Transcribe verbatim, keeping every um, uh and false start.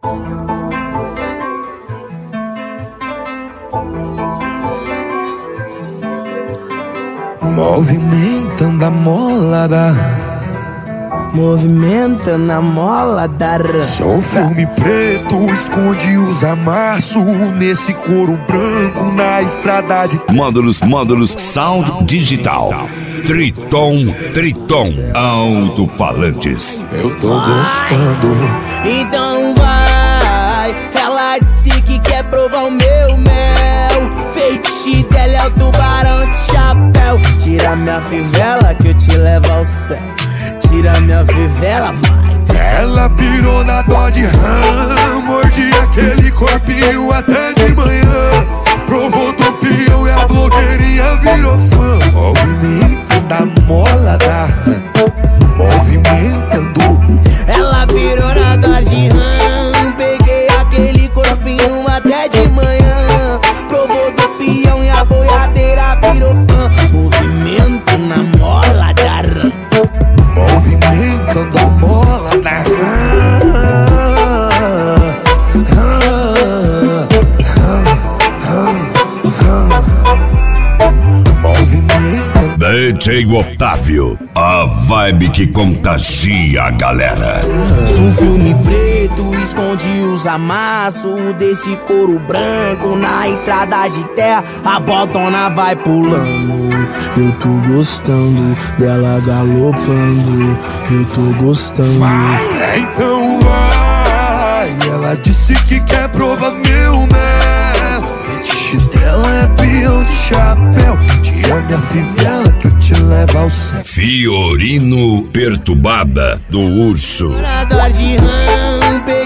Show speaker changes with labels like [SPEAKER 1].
[SPEAKER 1] Movimentando a mola da
[SPEAKER 2] Movimentando a mola da
[SPEAKER 1] Sou filme preto, esconde os amassos nesse couro branco na estrada de
[SPEAKER 3] Módulos, módulos, sound digital. Triton, Triton, alto-falantes.
[SPEAKER 1] Eu tô gostando.
[SPEAKER 2] Então vai, ela disse que quer provar o meu mel. Feitiço dela é o tubarão de chapéu. Tira minha fivela que eu te levo ao céu. Tira minha fivela, vai.
[SPEAKER 1] Ela pirou na Dodge Ram, mordi aquele corpinho até de manhã. Provou do peão e a blogueirinha virou fã. Movimentando a mola da Movimentando.
[SPEAKER 2] Ela virou na Dodge Ram, peguei aquele corpinho até de manhã. Provou do peão e a boiadeira virou fã. Movimento na mola da Ram.
[SPEAKER 1] Movimentando a mola da Movimentando.
[SPEAKER 3] D J Otávio, a vibe que contagia a galera.
[SPEAKER 2] Um filme preto esconde os amassos desse couro branco na estrada de terra. A botona vai pulando. Eu tô gostando dela galopando. Eu tô gostando.
[SPEAKER 1] Vai, então vai. Ela disse que quer provar meu mel. Fetiche dela é peão de chapéu. Tira minha fivela que eu te levo ao céu.
[SPEAKER 3] Fiorino Perturbada do Urso.
[SPEAKER 2] Na Dodge Ram,